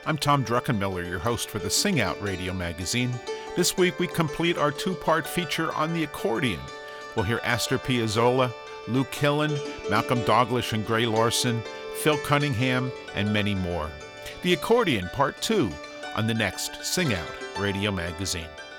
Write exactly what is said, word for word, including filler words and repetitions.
I'm Tom Druckenmiller, your host for the Sing Out Radio magazine. This week we complete our two-part feature on the accordion. We'll hear Astor Piazzolla, Lou Killen, Malcolm Dalglish and Gray Larson, Phil Cunningham, and many more. The Accordion Part two on the next Sing Out Radio magazine.